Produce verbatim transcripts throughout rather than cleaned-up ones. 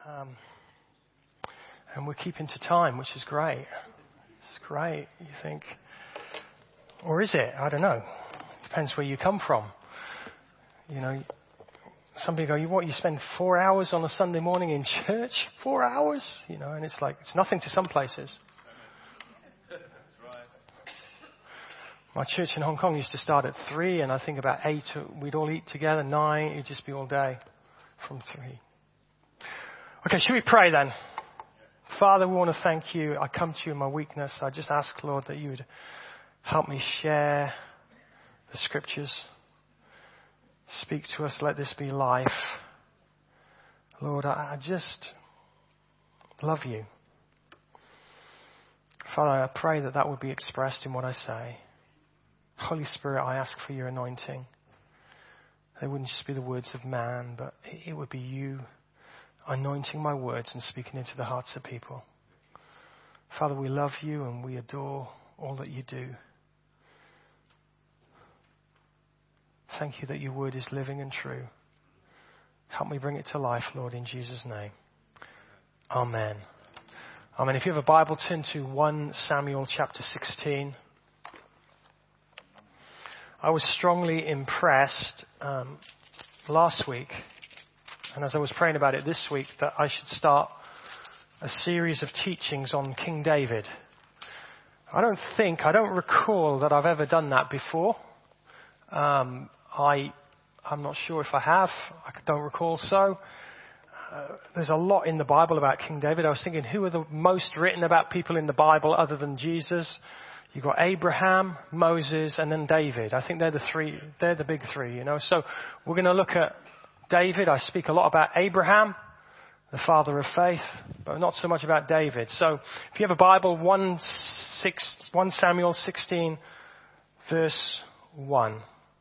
Um, and we're keeping to time, which is great. It's great, you think. Or is it? I don't know. Depends where you come from. You know, some people go, you what, you spend four hours on a Sunday morning in church? Four hours? You know, and it's like, it's nothing to some places. My church in Hong Kong used to start at three, and I think about eight, we'd all eat together. Nine, it'd just be all day from three. Okay, should we pray then? Father, we want to thank you. I come to you in my weakness. I just ask, Lord, that you would help me share the scriptures. Speak to us. Let this be life. Lord, I, I just love you. Father, I pray that that would be expressed in what I say. Holy Spirit, I ask for your anointing. They wouldn't just be the words of man, but it would be you anointing my words and speaking into the hearts of people. Father, we love you and we adore all that you do. Thank you that your word is living and true. Help me bring it to life, Lord, in Jesus' name. Amen. Amen. If you have a Bible, turn to First Samuel chapter sixteen. I was strongly impressed um, last week, and as I was praying about it this week, that I should start a series of teachings on King David. I don't think, I don't recall that I've ever done that before. Um, I, I'm not sure if I have. I don't recall so. Uh, there's a lot in the Bible about King David. I was thinking, who are the most written about people in the Bible other than Jesus? You've got Abraham, Moses, and then David. I think they're the three, they're the big three, you know. So we're going to look at David. I speak a lot about Abraham, the father of faith, but not so much about David. So if you have a Bible, First Samuel sixteen, verse one.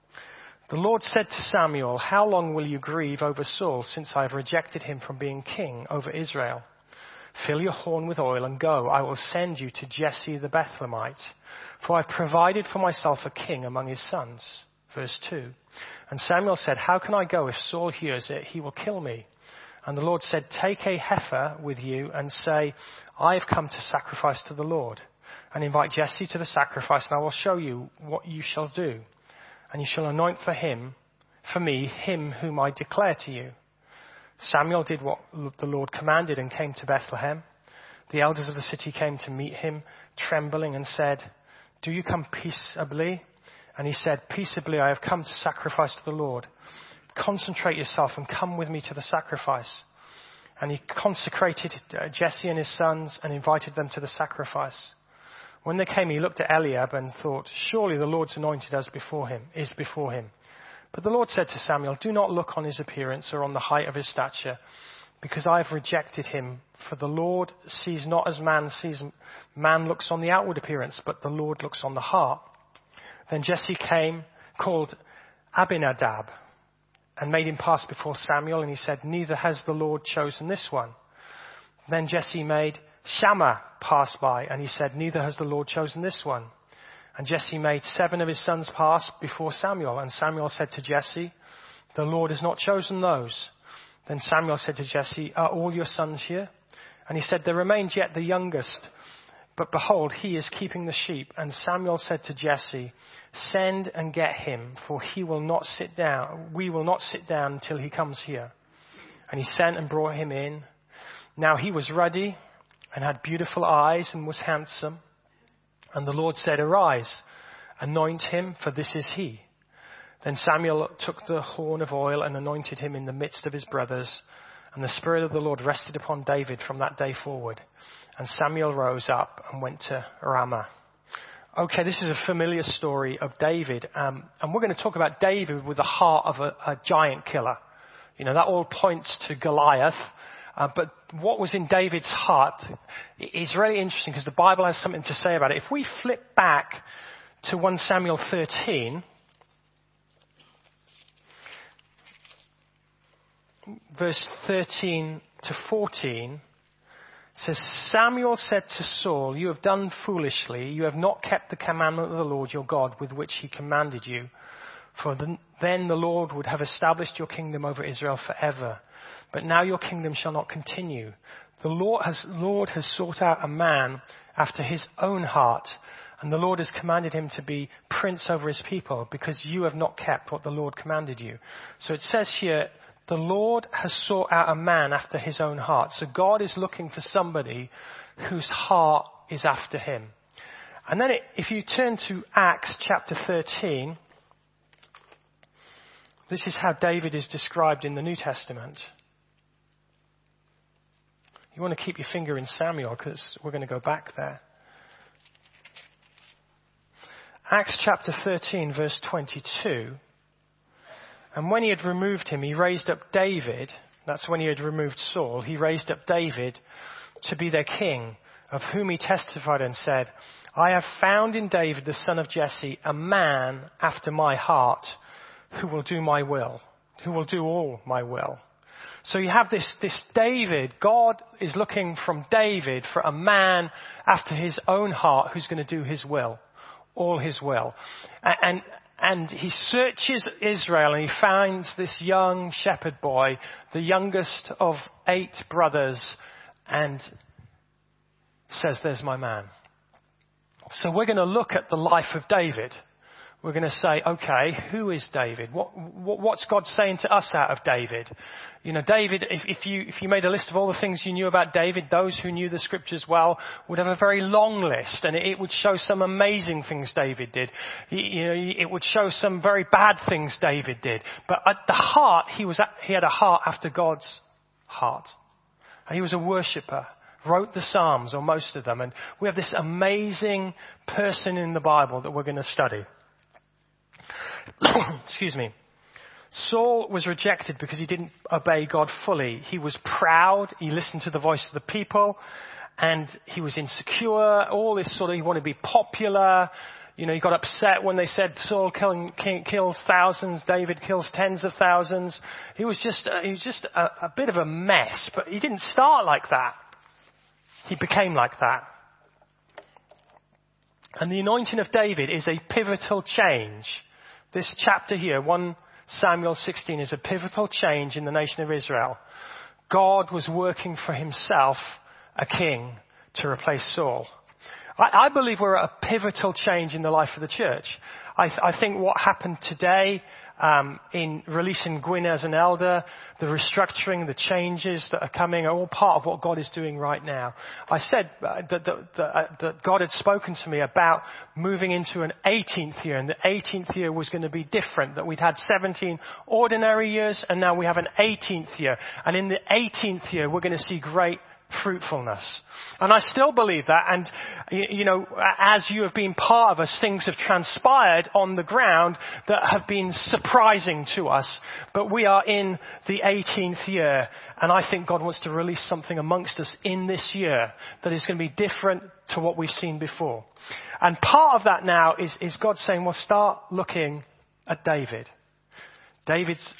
The Lord said to Samuel, "How long will you grieve over Saul, since I have rejected him from being king over Israel? Fill your horn with oil and go. I will send you to Jesse the Bethlehemite, for I've provided for myself a king among his sons." Verse two. And Samuel said, "How can I go? If Saul hears it, he will kill me." And the Lord said, "Take a heifer with you and say, I have come to sacrifice to the Lord. And invite Jesse to the sacrifice, and I will show you what you shall do. And you shall anoint for him, for me, him whom I declare to you." Samuel did what the Lord commanded and came to Bethlehem. The elders of the city came to meet him, trembling, and said, "Do you come peaceably?" And he said, "Peaceably I have come to sacrifice to the Lord. Concentrate yourself and come with me to the sacrifice." And he consecrated Jesse and his sons and invited them to the sacrifice. When they came, he looked at Eliab and thought, "Surely the Lord's anointed us before him, is before him." But the Lord said to Samuel, "Do not look on his appearance or on the height of his stature, because I have rejected him. For the Lord sees not as man sees. Man looks on the outward appearance, but the Lord looks on the heart." Then Jesse came, called Abinadab, and made him pass before Samuel, and he said, "Neither has the Lord chosen this one." Then Jesse made Shammah pass by, and he said, "Neither has the Lord chosen this one." And Jesse made seven of his sons pass before Samuel. And Samuel said to Jesse, "The Lord has not chosen those." Then Samuel said to Jesse, "Are all your sons here?" And he said, "There remains yet the youngest, but behold, he is keeping the sheep." And Samuel said to Jesse, "Send and get him, for he will not sit down. We will not sit down until he comes here." And he sent and brought him in. Now he was ruddy and had beautiful eyes and was handsome. And the Lord said, "Arise, anoint him, for this is he." Then Samuel took the horn of oil and anointed him in the midst of his brothers. And the Spirit of the Lord rested upon David from that day forward. And Samuel rose up and went to Ramah. Okay, this is a familiar story of David. Um, and we're going to talk about David with the heart of a, a giant killer. You know, that all points to Goliath. Uh, but what was in David's heart is really interesting because the Bible has something to say about it. If we flip back to First Samuel thirteen, verse thirteen to fourteen, says, "Samuel said to Saul, 'You have done foolishly. You have not kept the commandment of the Lord your God with which he commanded you. For then the Lord would have established your kingdom over Israel forever. but now your kingdom shall not continue. The Lord has, Lord has sought out a man after his own heart, and the Lord has commanded him to be prince over his people, because you have not kept what the Lord commanded you. So it says here, the Lord has sought out a man after his own heart. So God is looking for somebody whose heart is after him. And then it, if you turn to Acts chapter thirteen, this is how David is described in the New Testament. You want to keep your finger in Samuel, because we're going to go back there. Acts chapter thirteen, verse twenty-two. And when he had removed him, he raised up David. That's when he had removed Saul. He raised up David to be their king, of whom he testified and said, I have found in David, the son of Jesse, a man after my heart, who will do my will, who will do all my will. So you have this, this David. God is looking from David for a man after his own heart who's going to do his will, all his will. And, and he searches Israel and he finds this young shepherd boy, the youngest of eight brothers, and says, there's my man. So we're going to look at the life of David. We're going to say, okay, who is David? What, what, what's God saying to us out of David? You know, David, if, if you if you made a list of all the things you knew about David, those who knew the scriptures well would have a very long list, and it, it would show some amazing things David did. He, you know, it would show some very bad things David did. But at the heart, he was he had a heart after God's heart. And he was a worshipper. Wrote the Psalms, or most of them, and we have this amazing person in the Bible that we're going to study. Excuse me. Saul was rejected because he didn't obey God fully. He was proud. He listened to the voice of the people, and he was insecure. All this sort of, he wanted to be popular. You know, he got upset when they said Saul killing, kills thousands, David kills tens of thousands. He was just, he was just a, a bit of a mess. But he didn't start like that. He became like that. And the anointing of David is a pivotal change. This chapter here, First Samuel sixteen, is a pivotal change in the nation of Israel. God was working for himself a king to replace Saul. I, I believe we're at a pivotal change in the life of the church. I, th- I think what happened today um, in releasing Gwyn as an elder, the restructuring, the changes that are coming are all part of what God is doing right now. I said uh, that, that, that, uh, that God had spoken to me about moving into an eighteenth year, and the eighteenth year was going to be different, that we'd had seventeen ordinary years, and now we have an eighteenth year. And in the eighteenth year, we're going to see great fruitfulness. And I still believe that. And, you know, as you have been part of us, things have transpired on the ground that have been surprising to us. But we are in the eighteenth year. And I think God wants to release something amongst us in this year that is going to be different to what we've seen before. And part of that now is, is God saying, well, start looking at David. David's.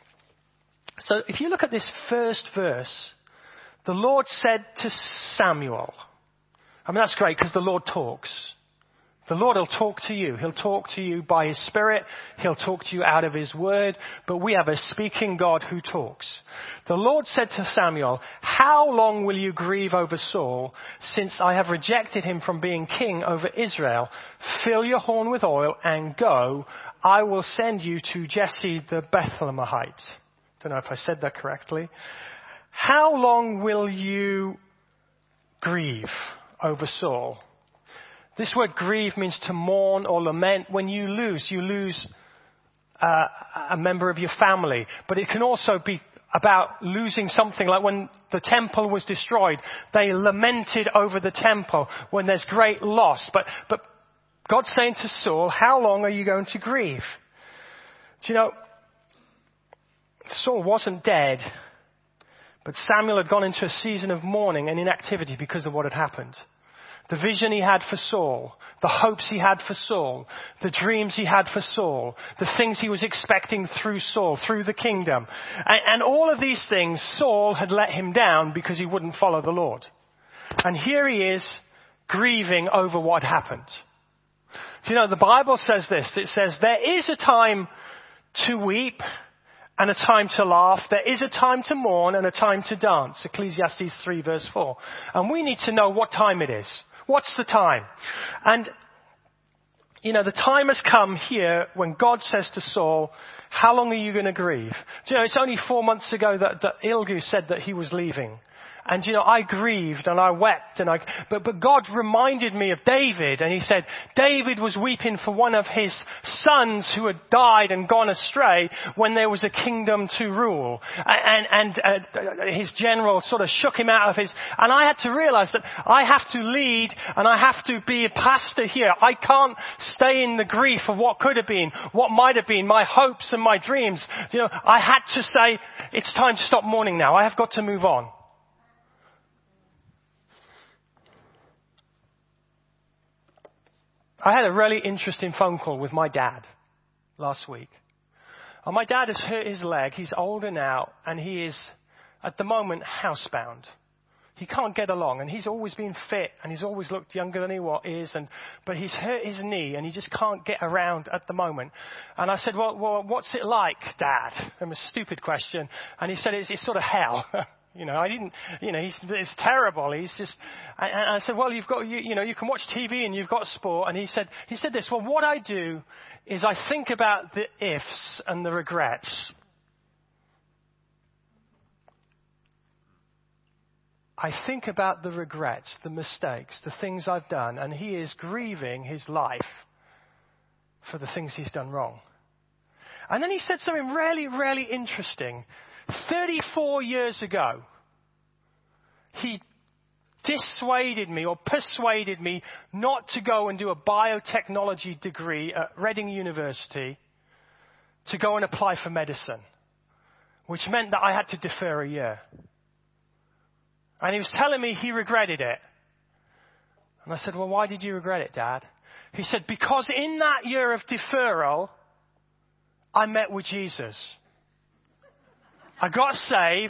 So if you look at this first verse, the Lord said to Samuel. I mean, that's great because the Lord talks. The Lord will talk to you. He'll talk to you by his Spirit. He'll talk to you out of his word. But we have a speaking God who talks. The Lord said to Samuel, how long will you grieve over Saul, since I have rejected him from being king over Israel? Fill your horn with oil and go. I will send you to Jesse the Bethlehemite. Don't know if I said that correctly. How long will you grieve over Saul? This word grieve means to mourn or lament. When you lose, you lose uh, a member of your family. But it can also be about losing something, like when the temple was destroyed, they lamented over the temple when there's great loss. But, but God's saying to Saul, how long are you going to grieve? Do you know, Saul wasn't dead. But Samuel had gone into a season of mourning and inactivity because of what had happened. The vision he had for Saul, the hopes he had for Saul, the dreams he had for Saul, the things he was expecting through Saul, through the kingdom. And, and all of these things, Saul had let him down because he wouldn't follow the Lord. And here he is grieving over what happened. You know, the Bible says this. It says, there is a time to weep and a time to laugh. There is a time to mourn and a time to dance. Ecclesiastes three verse four. And we need to know what time it is. What's the time? And, you know, the time has come here when God says to Saul, how long are you going to grieve? Do you know, it's only four months ago that, that Ilgu said that he was leaving. And, you know, I grieved and I wept and I, but, but God reminded me of David, and he said, David was weeping for one of his sons who had died and gone astray when there was a kingdom to rule. And, and, uh, his general sort of shook him out of his, and I had to realize that I have to lead and I have to be a pastor here. I can't stay in the grief of what could have been, what might have been, my hopes and my dreams. You know, I had to say, it's time to stop mourning now. I have got to move on. I had a really interesting phone call with my dad last week. And my dad has hurt his leg. He's older now, and he is, at the moment, housebound. He can't get along, and he's always been fit, and he's always looked younger than he what is, and but he's hurt his knee, and he just can't get around at the moment. And I said, well, well what's it like, Dad? It was a stupid question. And he said, it's, it's sort of hell. You know, I didn't, you know, he's, it's terrible. He's just, and I said, well, you've got, you, you know, you can watch T V and you've got sport. And he said, he said this, well, what I do is I think about the ifs and the regrets. I think about the regrets, the mistakes, the things I've done. And he is grieving his life for the things he's done wrong. And then he said something really, really interesting. thirty-four years ago, he dissuaded me or persuaded me not to go and do a biotechnology degree at Reading University to go and apply for medicine, which meant that I had to defer a year. And he was telling me he regretted it. And I said, well, why did you regret it, Dad? He said, because in that year of deferral, I met with Jesus. I got saved,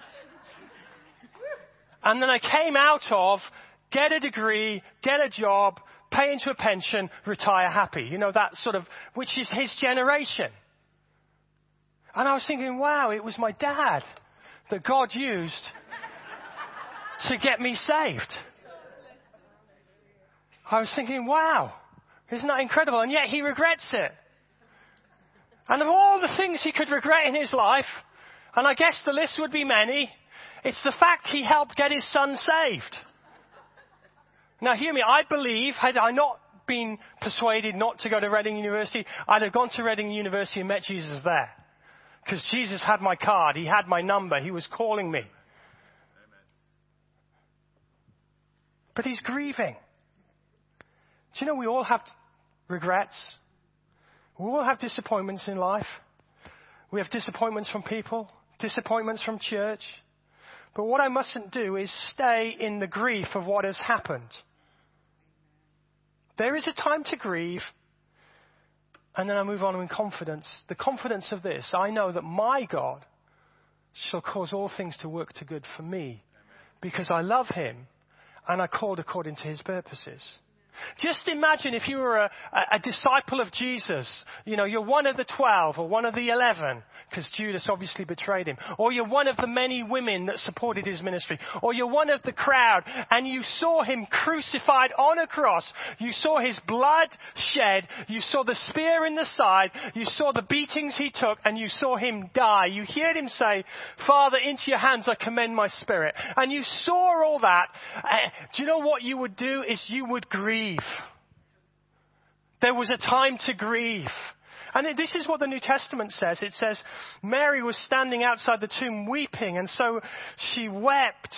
and then I came out of get a degree, get a job, pay into a pension, retire happy. You know, that sort of, which is his generation. And I was thinking, wow, it was my dad that God used to get me saved. I was thinking, wow, isn't that incredible? And yet he regrets it. And of all the things he could regret in his life, and I guess the list would be many, it's the fact he helped get his son saved. Now hear me, I believe, had I not been persuaded not to go to Reading University, I'd have gone to Reading University and met Jesus there. Because Jesus had my card, he had my number, he was calling me. But he's grieving. Do you know we all have regrets? We all have disappointments in life. We have disappointments from people, disappointments from church. But what I mustn't do is stay in the grief of what has happened. There is a time to grieve, and then I move on in confidence. The confidence of this, I know that my God shall cause all things to work to good for me, because I love him and I called according to his purposes. Just imagine if you were a, a, a disciple of Jesus. You know, you're one of the twelve or one of the eleven, because Judas obviously betrayed him. Or you're one of the many women that supported his ministry. Or you're one of the crowd and you saw him crucified on a cross. You saw his blood shed. You saw the spear in the side. You saw the beatings he took and you saw him die. You heard him say, Father, into your hands I commend my spirit. And you saw all that. Uh, do you know what you would do is you would grieve. There was a time to grieve. And this is what the New Testament says. It says, Mary was standing outside the tomb weeping, and so she wept.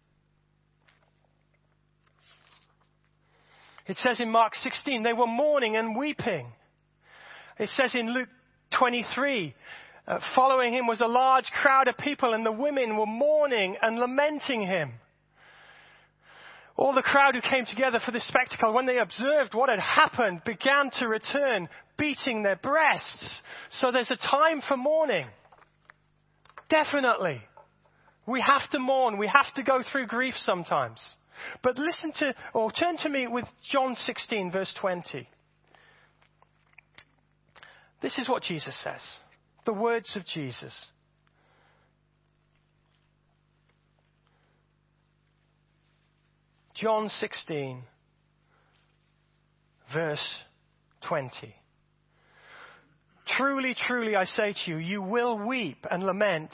It says in Mark sixteen, they were mourning and weeping. It says in Luke twenty-three, uh, following him was a large crowd of people, and the women were mourning and lamenting him. All the crowd who came together for this spectacle, when they observed what had happened, began to return, beating their breasts. So there's a time for mourning. Definitely. We have to mourn. We have to go through grief sometimes. But listen to, or turn to me with John sixteen, verse twenty. This is what Jesus says. the words of Jesus. John sixteen, verse twenty. Truly, truly, I say to you, you will weep and lament,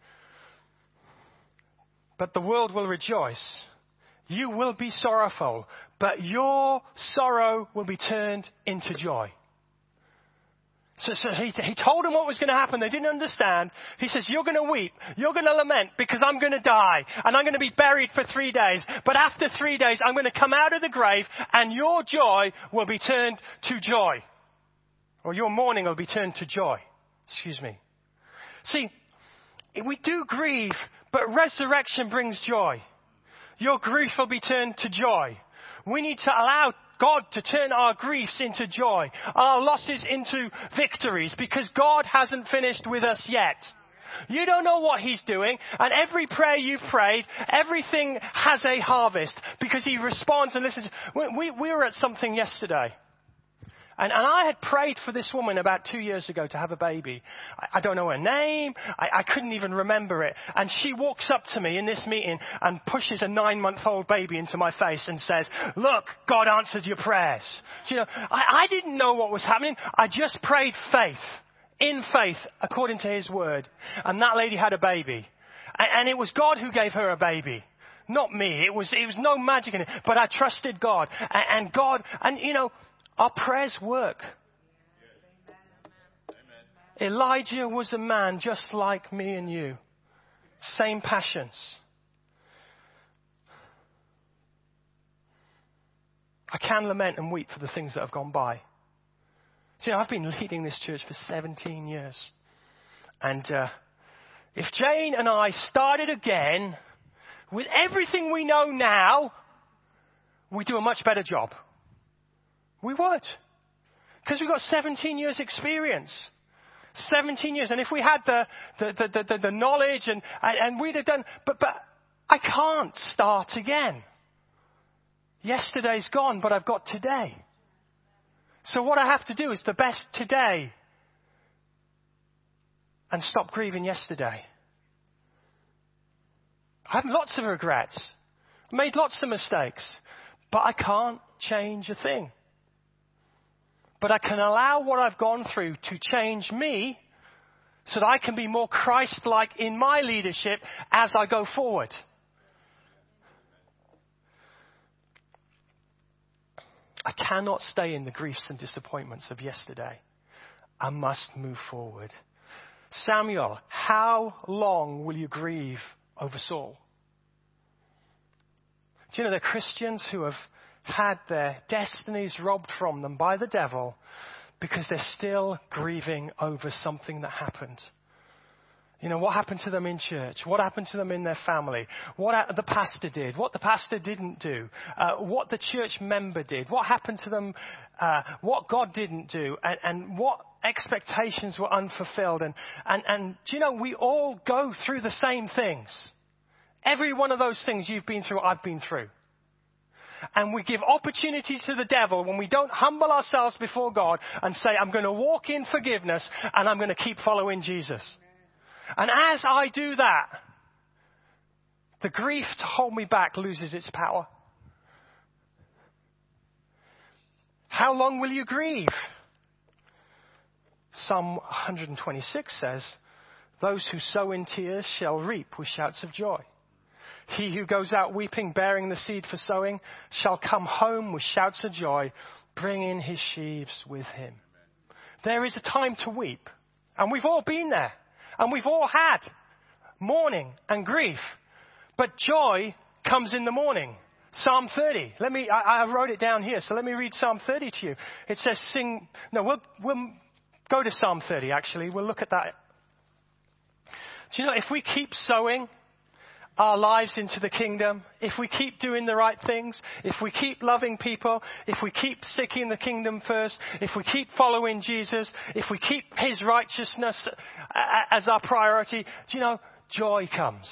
but the world will rejoice. You will be sorrowful, but your sorrow will be turned into joy. So, so he, he told them what was going to happen. They didn't understand. He says, you're going to weep. You're going to lament because I'm going to die and I'm going to be buried for three days. But after three days, I'm going to come out of the grave and your joy will be turned to joy. Or your mourning will be turned to joy. Excuse me. See, we do grieve, but resurrection brings joy. Your grief will be turned to joy. We need to allow God to turn our griefs into joy, our losses into victories, because God hasn't finished with us yet. You don't know what He's doing, and every prayer you've prayed, everything has a harvest, because He responds and listens. We, we, we were at something yesterday. And, and I had prayed for this woman about two years ago to have a baby. I, I don't know her name. I, I couldn't even remember it. And she walks up to me in this meeting and pushes a nine-month-old baby into my face and says, look, God answered your prayers. You know, I, I didn't know what was happening. I just prayed faith, in faith, according to His word. And that lady had a baby. And, and it was God who gave her a baby. Not me. It was, it was no magic in it. But I trusted God. And, and God, and you know, our prayers work. Yes. Amen. Elijah was a man just like me and you. Same passions. I can lament and weep for the things that have gone by. So, you know, I've been leading this church for seventeen years. And uh, if Jane and I started again with everything we know now, we'd do a much better job. We would. Because we've got seventeen years experience. seventeen years. And if we had the, the, the, the, the knowledge and, and, and we'd have done, but, but I can't start again. Yesterday's gone, but I've got today. So what I have to do is the best today and stop grieving yesterday. I have lots of regrets. Made lots of mistakes, but I can't change a thing. But I can allow what I've gone through to change me so that I can be more Christ-like in my leadership as I go forward. I cannot stay in the griefs and disappointments of yesterday. I must move forward. Samuel, how long will you grieve over Saul? Do you know there are Christians who have had their destinies robbed from them by the devil because they're still grieving over something that happened. You know, what happened to them in church? What happened to them in their family? What the pastor did? What the pastor didn't do? Uh, what the church member did? What happened to them? Uh, what God didn't do? And, and what expectations were unfulfilled? And, and, and do you know, we all go through the same things. Every one of those things you've been through, I've been through. And we give opportunity to the devil when we don't humble ourselves before God and say, I'm going to walk in forgiveness and I'm going to keep following Jesus. And as I do that, the grief to hold me back loses its power. How long will you grieve? Psalm one twenty-six says, those who sow in tears shall reap with shouts of joy. He who goes out weeping, bearing the seed for sowing, shall come home with shouts of joy, bringing his sheaves with him. There is a time to weep. And we've all been there. And we've all had mourning and grief. But joy comes in the morning. Psalm thirty. Let me, I, I wrote it down here, so let me read Psalm thirty to you. It says sing, no, we'll, we'll go to Psalm thirty actually. We'll look at that. Do you know, if we keep sowing our lives into the kingdom, if we keep doing the right things, if we keep loving people, if we keep seeking the kingdom first, if we keep following Jesus, if we keep his righteousness as our priority, do you know, joy comes.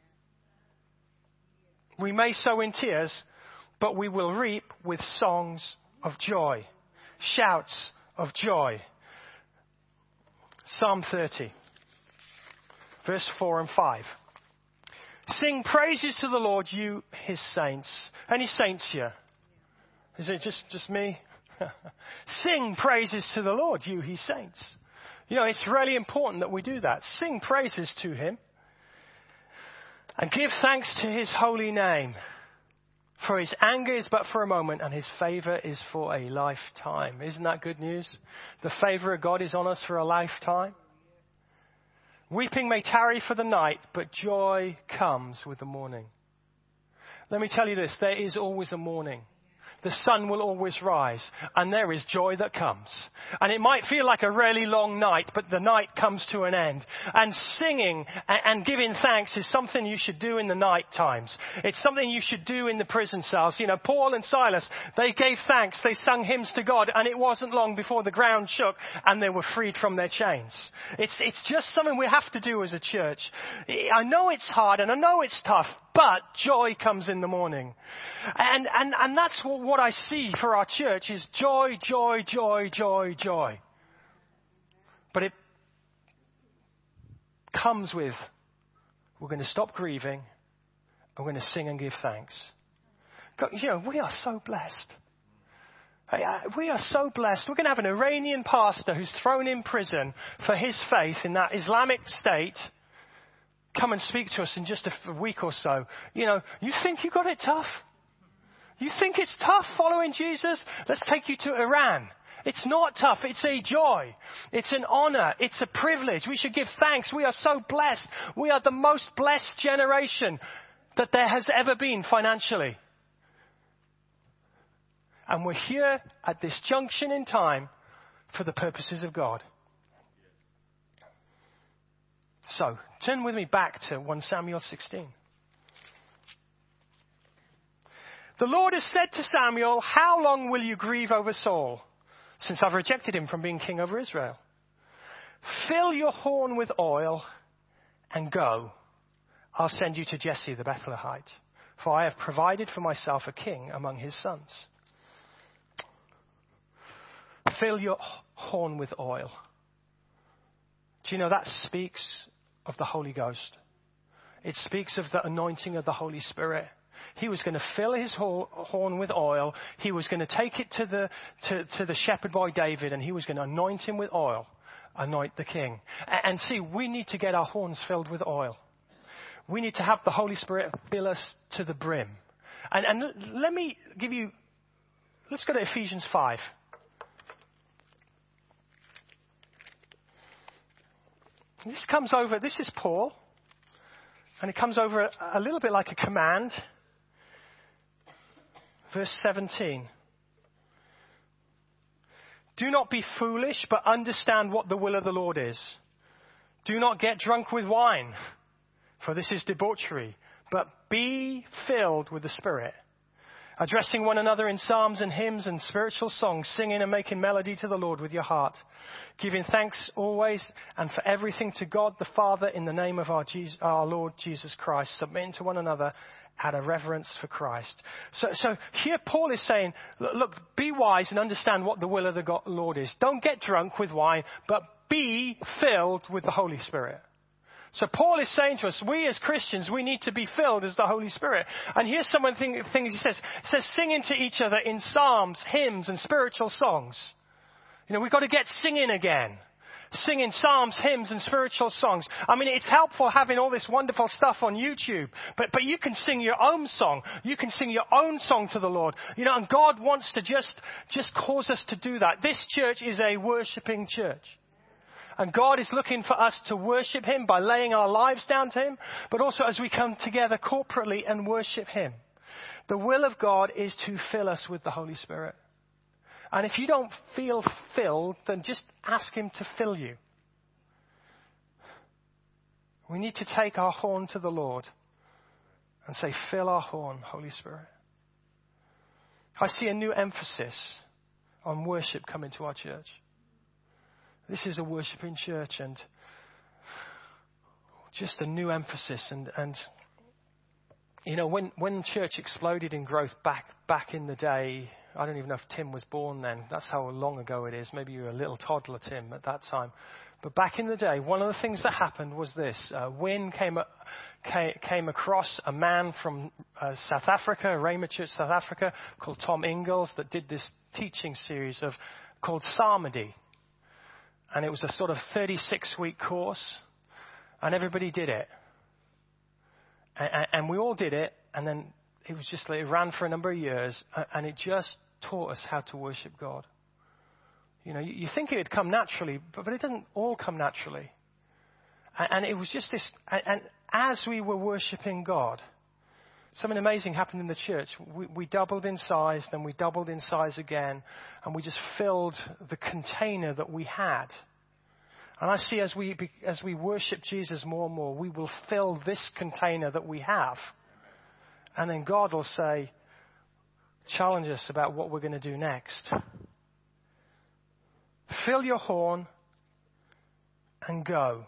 We may sow in tears, but we will reap with songs of joy, shouts of joy. Psalm thirty, verse four and five. Sing praises to the Lord, you his saints. Any saints here? Is it just, just me? Sing praises to the Lord, you his saints. You know, it's really important that we do that. Sing praises to him and give thanks to his holy name. For his anger is but for a moment and his favor is for a lifetime. Isn't that good news? The favor of God is on us for a lifetime. Weeping may tarry for the night, but joy comes with the morning. Let me tell you this, there is always a morning. The sun will always rise, and there is joy that comes. And it might feel like a really long night, but the night comes to an end. And singing and giving thanks is something you should do in the night times. It's something you should do in the prison cells. You know, Paul and Silas, they gave thanks, they sung hymns to God, and it wasn't long before the ground shook and they were freed from their chains. It's, it's just something we have to do as a church. I know it's hard and I know it's tough, but joy comes in the morning. And, and, and that's what, what I see for our church is joy, joy, joy, joy, joy. But it comes with, we're going to stop grieving. And we're going to sing and give thanks. God, you know, we are so blessed. We are so blessed. We're going to have an Iranian pastor who's thrown in prison for his faith in that Islamic state come and speak to us in just a week or so. You know, you think you got it tough? You think it's tough following Jesus? Let's take you to Iran. It's not tough. It's a joy. It's an honor. It's a privilege. We should give thanks. We are so blessed. We are the most blessed generation that there has ever been financially. And we're here at this junction in time for the purposes of God. So, turn with me back to First Samuel sixteen. The Lord has said to Samuel, how long will you grieve over Saul, since I've rejected him from being king over Israel? Fill your horn with oil and go. I'll send you to Jesse the Bethlehemite, for I have provided for myself a king among his sons. Fill your horn with oil. Do you know that speaks of the Holy Ghost? It speaks of the anointing of the Holy Spirit. He was going to fill his horn with oil. He was going to take it to the to, to the shepherd boy David, and he was going to anoint him with oil, anoint the king. And see, we need to get our horns filled with oil. We need to have the Holy Spirit fill us to the brim. And, and let me give you, let's go to Ephesians five. This comes over, this is Paul, and it comes over a, a little bit like a command. Verse seventeen. Do not be foolish, but understand what the will of the Lord is. Do not get drunk with wine, for this is debauchery, but be filled with the Spirit, addressing one another in psalms and hymns and spiritual songs, singing and making melody to the Lord with your heart, giving thanks always and for everything to God the Father in the name of our, Jesus, our Lord Jesus Christ, submitting to one another out of reverence for Christ. So, so here Paul is saying, look, look, be wise and understand what the will of the God, Lord is. Don't get drunk with wine, but be filled with the Holy Spirit. So Paul is saying to us, we as Christians, we need to be filled as the Holy Spirit. And here's some of the things he says. He says, singing to each other in psalms, hymns, and spiritual songs. You know, we've got to get singing again. Singing psalms, hymns, and spiritual songs. I mean, it's helpful having all this wonderful stuff on YouTube, but, but you can sing your own song. You can sing your own song to the Lord. You know, and God wants to just, just cause us to do that. This church is a worshiping church. And God is looking for us to worship him by laying our lives down to him, but also as we come together corporately and worship him. The will of God is to fill us with the Holy Spirit. And if you don't feel filled, then just ask him to fill you. We need to take our horn to the Lord and say, fill our horn, Holy Spirit. I see a new emphasis on worship coming to our church. This is a worshiping church, and just a new emphasis. And, and you know, when, when church exploded in growth back back in the day, I don't even know if Tim was born then. That's how long ago it is. Maybe you were a little toddler, Tim, at that time. But back in the day, one of the things that happened was this. Uh, Wynne came, uh, came, came across a man from uh, South Africa, Rhema Church, South Africa, called Tom Ingalls, that did this teaching series of called Psalmody. And it was a sort of thirty-six week course. And everybody did it. And, and we all did it. And then it was just like, it ran for a number of years. And it just taught us how to worship God. You know, you, you think it would come naturally, but, but it doesn't all come naturally. And, and it was just this, and, and as we were worshiping God, something amazing happened in the church. We, we doubled in size, then we doubled in size again, and we just filled the container that we had. And I see as we, as we worship Jesus more and more, we will fill this container that we have. And then God will say, challenge us about what we're going to do next. Fill your horn and go.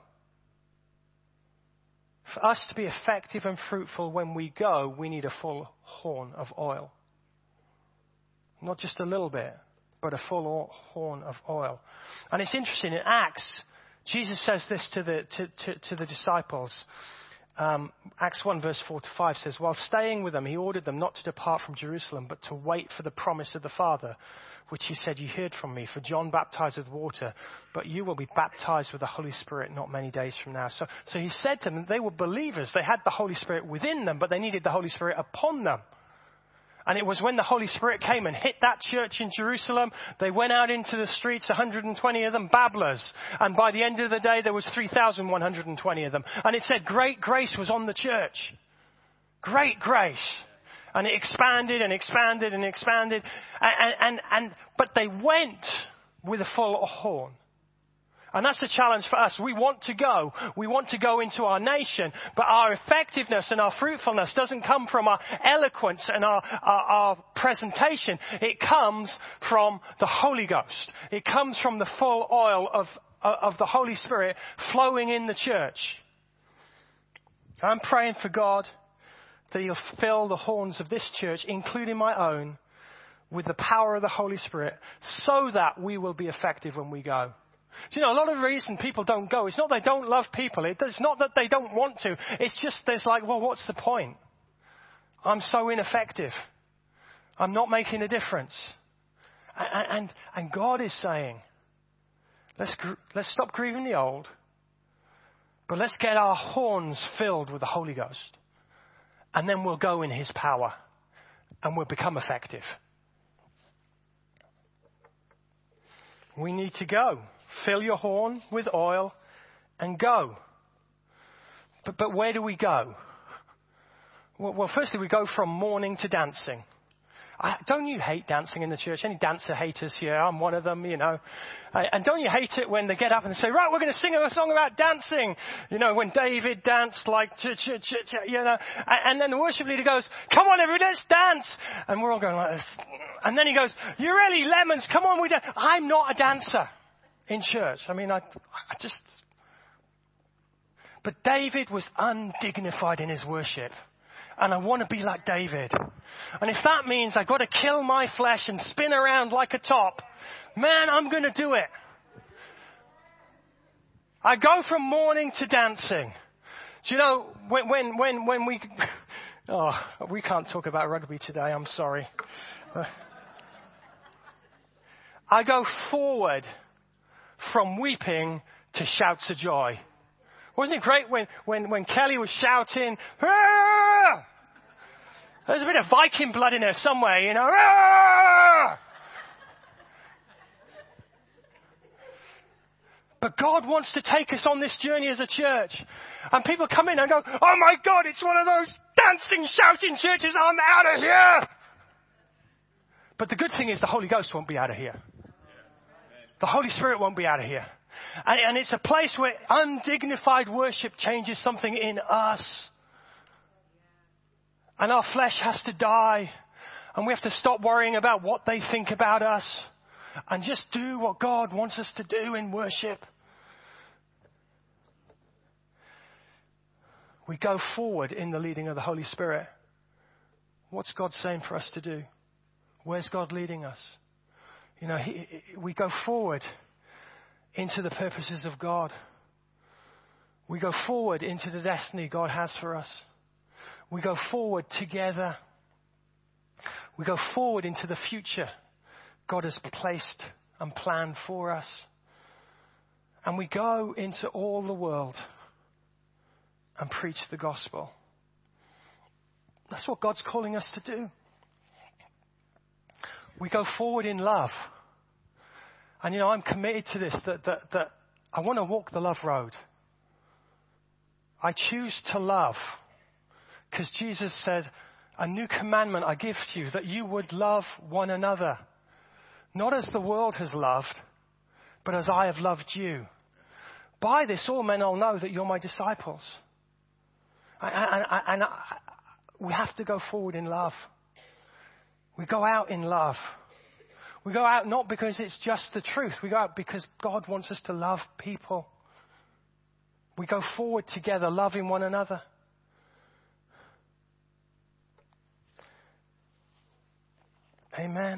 For us to be effective and fruitful when we go, we need a full horn of oil. Not just a little bit, but a full horn of oil. And it's interesting, in Acts, Jesus says this to the, to, to, to the disciples. Um, Acts one verse four to five says, while staying with them, he ordered them not to depart from Jerusalem, but to wait for the promise of the Father, which he said, you heard from me, for John baptized with water, but you will be baptized with the Holy Spirit not many days from now. So, so he said to them, they were believers. They had the Holy Spirit within them, but they needed the Holy Spirit upon them. And it was when the Holy Spirit came and hit that church in Jerusalem, they went out into the streets, one hundred twenty of them, babblers. And by the end of the day, there was three thousand one hundred twenty of them. And it said great grace was on the church. Great grace. And it expanded and expanded and expanded. And, and, and, but they went with a full horn. And that's the challenge for us. We want to go. We want to go into our nation. But our effectiveness and our fruitfulness doesn't come from our eloquence and our, our, our presentation. It comes from the Holy Ghost. It comes from the full oil of, of the Holy Spirit flowing in the church. I'm praying for God that he'll fill the horns of this church, including my own, with the power of the Holy Spirit so that we will be effective when we go. Do you know, a lot of the reason people don't go, it's not they don't love people. It's not that they don't want to. It's just there's like, well, what's the point? I'm so ineffective. I'm not making a difference. And, and, and God is saying, let's, let's stop grieving the old, but let's get our horns filled with the Holy Ghost. And then we'll go in his power and we'll become effective. We need to go. Fill your horn with oil and go. But, but where do we go? Well, well, firstly, we go from mourning to dancing. I, don't you hate dancing in the church? Any dancer haters here? I'm one of them, you know. I, and don't you hate it when they get up and they say, right, we're going to sing a song about dancing. You know, when David danced like, ch- ch- ch- ch- you know. And, and then the worship leader goes, come on, everybody, let's dance. And we're all going like this. And then he goes, you really lemons, come on, we dance. I'm not a dancer in church. I mean, I, I just... But David was undignified in his worship. And I want to be like David. And if that means I've got to kill my flesh and spin around like a top, man, I'm going to do it. I go from mourning to dancing. Do you know, when, when, when, when we... Oh, we can't talk about rugby today, I'm sorry. I go forward from weeping to shouts of joy. Wasn't it great when, when, when Kelly was shouting, ah! There's a bit of Viking blood in there somewhere, you know. Ah! But God wants to take us on this journey as a church. And people come in and go, oh my God, it's one of those dancing, shouting churches. I'm out of here. But the good thing is the Holy Ghost won't be out of here. The Holy Spirit won't be out of here. And, and it's a place where undignified worship changes something in us. And our flesh has to die. And we have to stop worrying about what they think about us. And just do what God wants us to do in worship. We go forward in the leading of the Holy Spirit. What's God saying for us to do? Where's God leading us? You know, he, we go forward into the purposes of God. We go forward into the destiny God has for us. We go forward together. We go forward into the future God has placed and planned for us. And we go into all the world and preach the gospel. That's what God's calling us to do. We go forward in love. And, you know, I'm committed to this, that, that, that I want to walk the love road. I choose to love because Jesus said, a new commandment I give to you, that you would love one another. Not as the world has loved, but as I have loved you. By this, all men will know that you're my disciples. And, and, and we have to go forward in love. We go out in love. We go out not because it's just the truth. We go out because God wants us to love people. We go forward together, loving one another. Amen.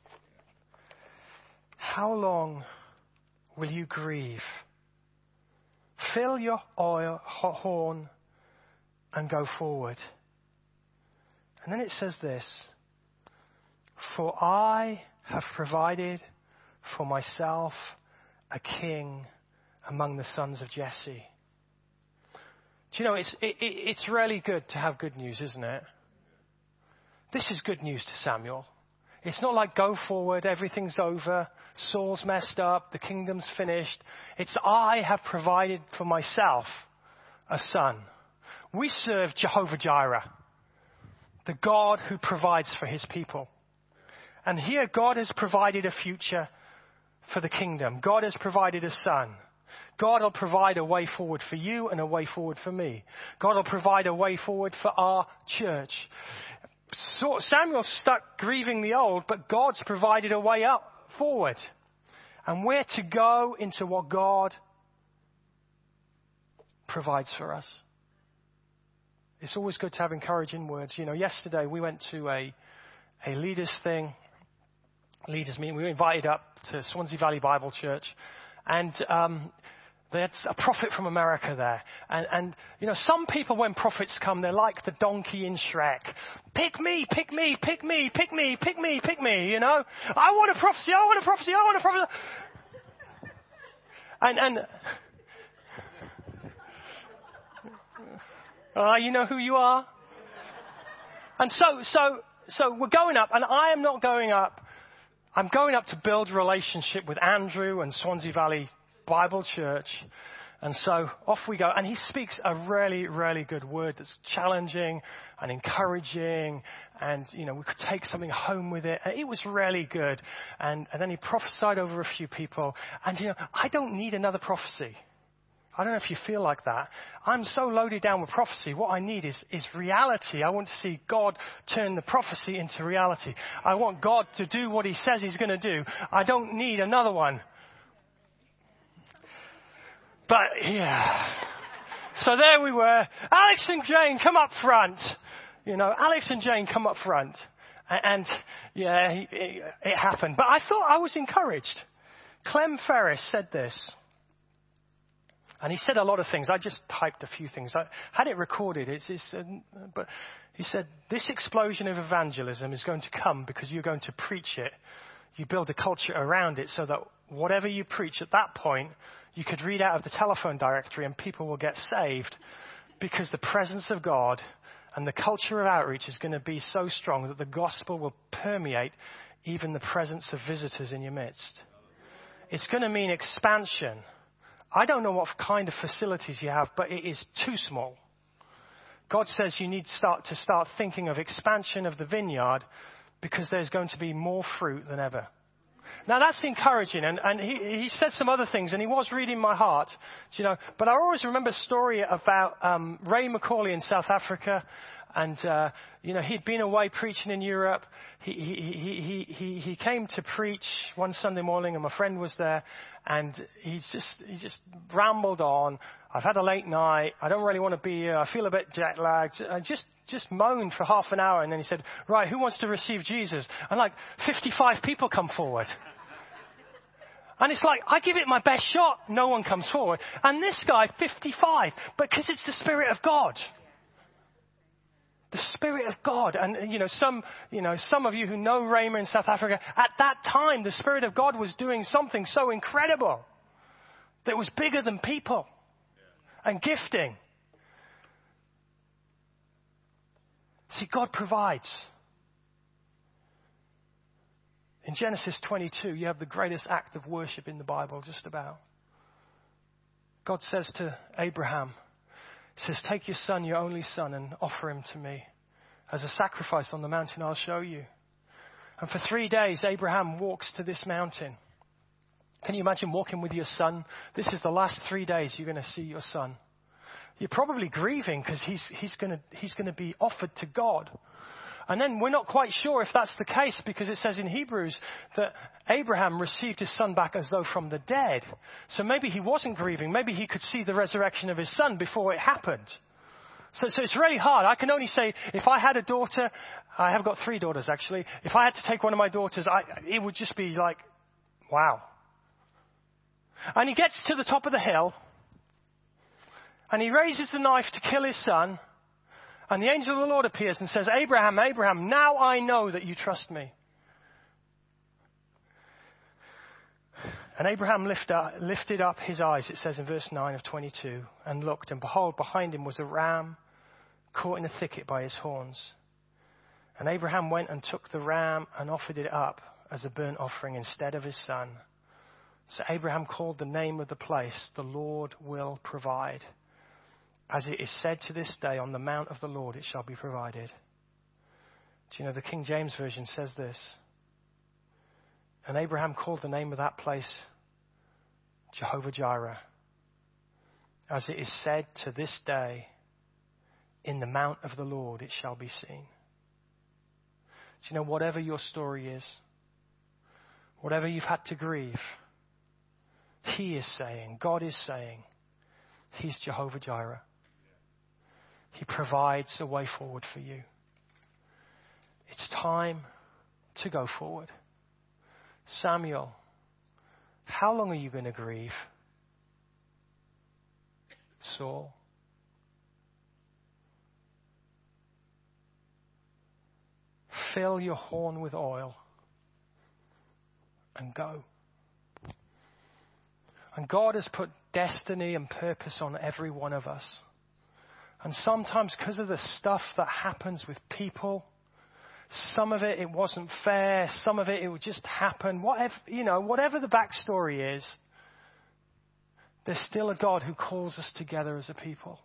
How long will you grieve? Fill your oil, horn and go forward. And then it says this, for I have provided for myself a king among the sons of Jesse. Do you know, it's, it, it's really good to have good news, isn't it? This is good news to Samuel. It's not like go forward, everything's over, Saul's messed up, the kingdom's finished. It's I have provided for myself a son. We serve Jehovah Jireh, the God who provides for his people. And here God has provided a future for the kingdom. God has provided a son. God will provide a way forward for you and a way forward for me. God will provide a way forward for our church. So Samuel's stuck grieving the old, but God's provided a way up forward. And we're to go into what God provides for us. It's always good to have encouraging words. You know, yesterday we went to a, a leaders thing, leaders meeting. We were invited up to Swansea Valley Bible Church. And um, they had a prophet from America there. And, and, you know, some people, when prophets come, they're like the donkey in Shrek. Pick me, pick me, pick me, pick me, pick me, pick me, you know. I want a prophecy, I want a prophecy, I want a prophecy. And, and uh, you know who you are? And so, so, so we're going up, and I am not going up. I'm going up to build a relationship with Andrew and Swansea Valley Bible Church. And so off we go. And he speaks a really, really good word that's challenging and encouraging. And, you know, we could take something home with it. And it was really good. And, and then he prophesied over a few people. And, you know, I don't need another prophecy. I don't know if you feel like that. I'm so loaded down with prophecy. What I need is, is reality. I want to see God turn the prophecy into reality. I want God to do what he says he's going to do. I don't need another one. But, yeah. So there we were. Alex and Jane, come up front. You know, Alex and Jane, come up front. And, and yeah, it, it happened. But I thought I was encouraged. Clem Ferris said this. And he said a lot of things. I just typed a few things. I had it recorded. It's, it's, uh, but he said, this explosion of evangelism is going to come because you're going to preach it. You build a culture around it so that whatever you preach at that point, you could read out of the telephone directory and people will get saved because the presence of God and the culture of outreach is going to be so strong that the gospel will permeate even the presence of visitors in your midst. It's going to mean expansion. I don't know what kind of facilities you have, but it is too small. God says you need to start to start thinking of expansion of the vineyard because there's going to be more fruit than ever. Now that's encouraging, and, and he, he said some other things, and he was reading my heart, you know. But I always remember a story about um, Ray McCauley in South Africa, and uh, you know he'd been away preaching in Europe. He he, he he he he came to preach one Sunday morning, and my friend was there, and he's just he just rambled on. I've had a late night. I don't really want to be here. I feel a bit jet lagged. I just just moaned for half an hour, and then he said, "Right, who wants to receive Jesus?" And like fifty-five people come forward. And it's like, I give it my best shot. No one comes forward. And this guy, fifty-five, because it's the Spirit of God. The Spirit of God. And, you know, some, you know, some of you who know Rhema in South Africa, at that time, the Spirit of God was doing something so incredible that was bigger than people and gifting. See, God provides. In Genesis twenty-two, you have the greatest act of worship in the Bible, just about. God says to Abraham, He says, take your son, your only son, and offer him to me as a sacrifice on the mountain I'll show you. And for three days, Abraham walks to this mountain. Can you imagine walking with your son? This is the last three days you're going to see your son. You're probably grieving because he's, he's going to, he's going to be offered to God. And then we're not quite sure if that's the case, because it says in Hebrews that Abraham received his son back as though from the dead. So maybe he wasn't grieving. Maybe he could see the resurrection of his son before it happened. So, so it's really hard. I can only say, if I had a daughter, I have got three daughters actually. If I had to take one of my daughters, I, it would just be like, wow. And he gets to the top of the hill and he raises the knife to kill his son. And the angel of the Lord appears and says, Abraham, Abraham, now I know that you trust me. And Abraham lift up, lifted up his eyes, it says in verse nine of twenty-two, and looked, and behold, behind him was a ram caught in a thicket by his horns. And Abraham went and took the ram and offered it up as a burnt offering instead of his son. So Abraham called the name of the place, the Lord will provide. As it is said to this day, on the mount of the Lord it shall be provided. Do you know the King James Version says this? And Abraham called the name of that place Jehovah Jireh. As it is said to this day, in the mount of the Lord it shall be seen. Do you know, whatever your story is, whatever you've had to grieve, He is saying, God is saying, He's Jehovah Jireh. He provides a way forward for you. It's time to go forward. Samuel, how long are you going to grieve? Saul. Fill your horn with oil and go. And God has put destiny and purpose on every one of us. And sometimes because of the stuff that happens with people, some of it, it wasn't fair. Some of it, it would just happen. Whatever, you know, whatever the backstory is, there's still a God who calls us together as a people.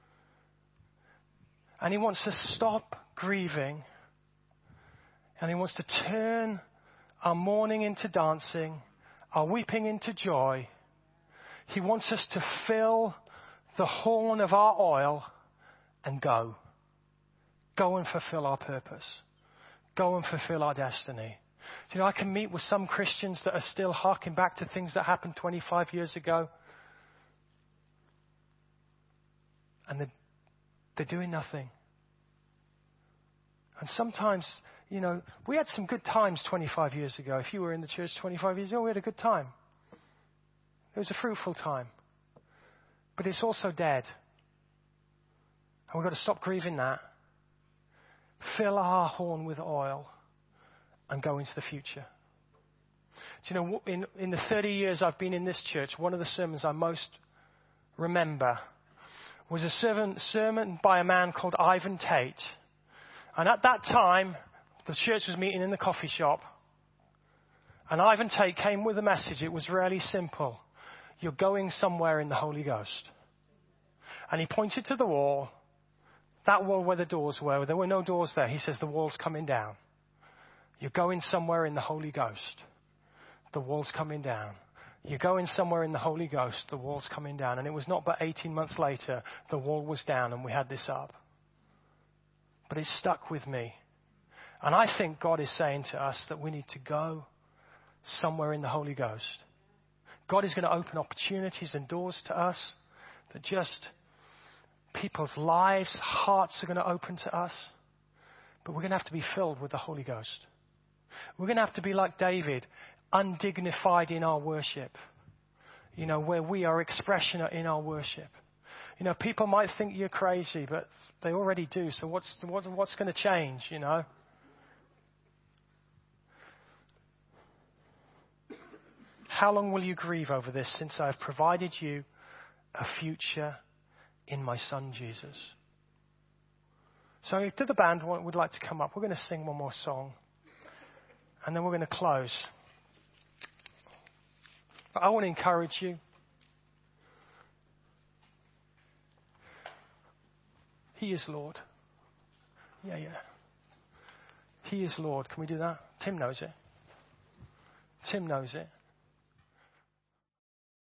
And He wants to stop grieving. And He wants to turn our mourning into dancing, our weeping into joy. He wants us to fill the horn of our oil and go. Go and fulfill our purpose. Go and fulfill our destiny. You know, I can meet with some Christians that are still harking back to things that happened twenty-five years ago. And they're, they're doing nothing. And sometimes, you know, we had some good times twenty-five years ago. If you were in the church twenty-five years ago, we had a good time. It was a fruitful time. But it's also dead. And we've got to stop grieving that. Fill our horn with oil and go into the future. Do you know, in, in the thirty years I've been in this church, one of the sermons I most remember was a sermon, sermon by a man called Ivan Tate. And at that time, the church was meeting in the coffee shop. And Ivan Tate came with a message. It was really simple. You're going somewhere in the Holy Ghost. And he pointed to the wall. That wall where the doors were. There were no doors there. He says the wall's coming down. You're going somewhere in the Holy Ghost. The wall's coming down. You're going somewhere in the Holy Ghost. The wall's coming down. And it was not but eighteen months later, the wall was down and we had this up. But it stuck with me. And I think God is saying to us that we need to go somewhere in the Holy Ghost. God is going to open opportunities and doors to us that just people's lives, hearts are going to open to us. But we're going to have to be filled with the Holy Ghost. We're going to have to be like David. undignified in our worship. You know, where we are expressionate in our worship. You know, people might think you're crazy, but they already do. So what's what, what's going to change, you know? How long will you grieve over this since I have provided you a future in my Son Jesus? So if the band would like to come up, we're going to sing one more song. And then we're going to close. But I want to encourage you. He is Lord. Yeah, yeah. He is Lord. Can we do that? Tim knows it. Tim knows it.